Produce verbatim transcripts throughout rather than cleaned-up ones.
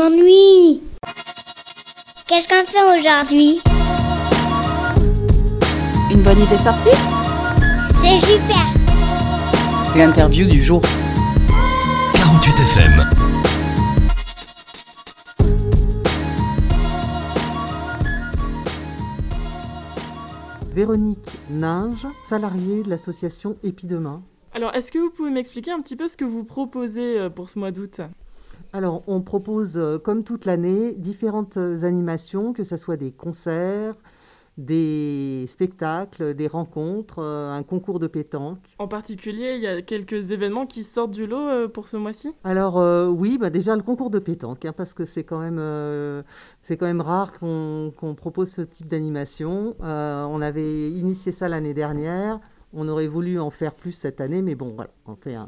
m'ennuie. Qu'est-ce qu'on fait aujourd'hui? Une bonne idée sortie? C'est super. L'interview du jour. quarante-huit F M. Véronique Ninge, salariée de l'association Épidemain. Alors, est-ce que vous pouvez m'expliquer un petit peu ce que vous proposez pour ce mois d'août ? Alors, on propose, comme toute l'année, différentes animations, que ce soit des concerts, des spectacles, des rencontres, un concours de pétanque. En particulier, il y a quelques événements qui sortent du lot pour ce mois-ci ? Alors euh, oui, bah déjà le concours de pétanque, hein, parce que c'est quand même, euh, c'est quand même rare qu'on, qu'on propose ce type d'animation. Euh, on avait initié ça l'année dernière, on aurait voulu en faire plus cette année, mais bon, voilà, on fait un,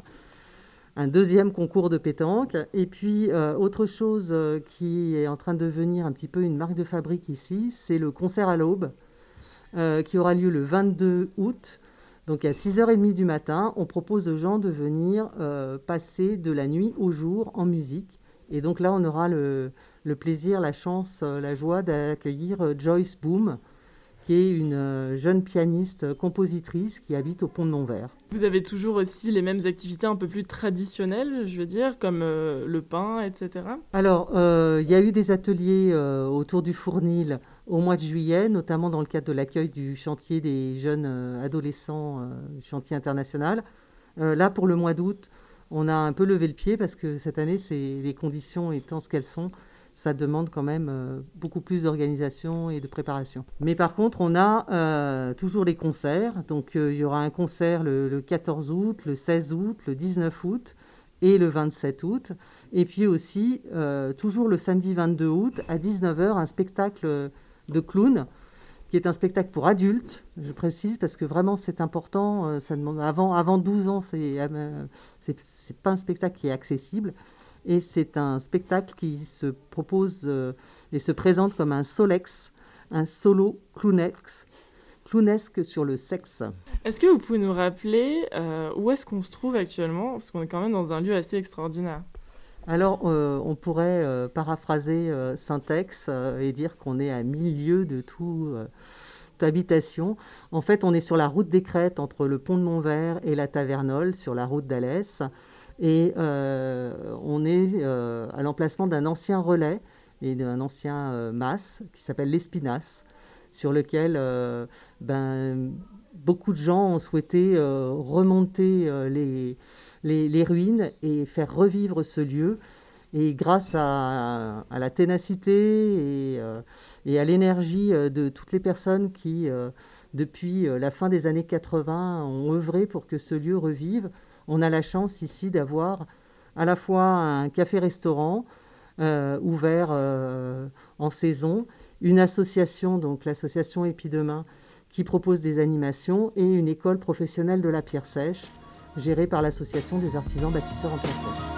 un deuxième concours de pétanque. Et puis, euh, autre chose euh, qui est en train de devenir un petit peu une marque de fabrique ici, c'est le concert à l'aube, euh, qui aura lieu le vingt-deux août. Donc, à six heures trente du matin, on propose aux gens de venir euh, passer de la nuit au jour en musique. Et donc là, on aura le, le plaisir, la chance, euh, la joie d'accueillir euh, Joyce Boom, qui est une euh, jeune pianiste, euh, compositrice qui habite au Pont de Montvert. Vous avez toujours aussi les mêmes activités un peu plus traditionnelles, je veux dire, comme euh, le pain, et cetera. Alors, euh, il y a eu des ateliers euh, autour du Fournil au mois de juillet, notamment dans le cadre de l'accueil du chantier des jeunes euh, adolescents, euh, chantier international. Euh, là, pour le mois d'août, on a un peu levé le pied parce que cette année, c'est, les conditions étant ce qu'elles sont, ça demande quand même euh, beaucoup plus d'organisation et de préparation. Mais par contre, on a euh, toujours les concerts. Donc, euh, il y aura un concert le, le quatorze août, le seize août, le dix-neuf août et le vingt-sept août. Et puis aussi, euh, toujours le samedi vingt-deux août, à dix-neuf heures, un spectacle de clown, qui est un spectacle pour adultes, je précise, parce que vraiment c'est important. Euh, ça demande, avant, avant douze ans, c'est, euh, c'est, c'est pas un spectacle qui est accessible. Et c'est un spectacle qui se propose euh, et se présente comme un solex, un solo clownex, clownesque sur le sexe. Est-ce que vous pouvez nous rappeler euh, où est-ce qu'on se trouve actuellement ? Parce qu'on est quand même dans un lieu assez extraordinaire. Alors, euh, on pourrait euh, paraphraser euh, Saint-Ex euh, et dire qu'on est à mille lieues de tout, euh, toute habitation. En fait, on est sur la route des Crêtes, entre le pont de Montvert et la Tavernole, sur la route d'Alès. Et euh, on est euh, à l'emplacement d'un ancien relais et d'un ancien euh, mas qui s'appelle l'Espinasse, sur lequel euh, ben, beaucoup de gens ont souhaité euh, remonter euh, les, les, les ruines et faire revivre ce lieu. Et grâce à, à la ténacité et, euh, et à l'énergie de toutes les personnes qui, euh, depuis la fin des années quatre-vingts, ont œuvré pour que ce lieu revive, on a la chance ici d'avoir à la fois un café-restaurant euh, ouvert euh, en saison, une association, donc l'association Épidemain, qui propose des animations, et une école professionnelle de la pierre sèche, gérée par l'association des artisans bâtisseurs en pierre sèche.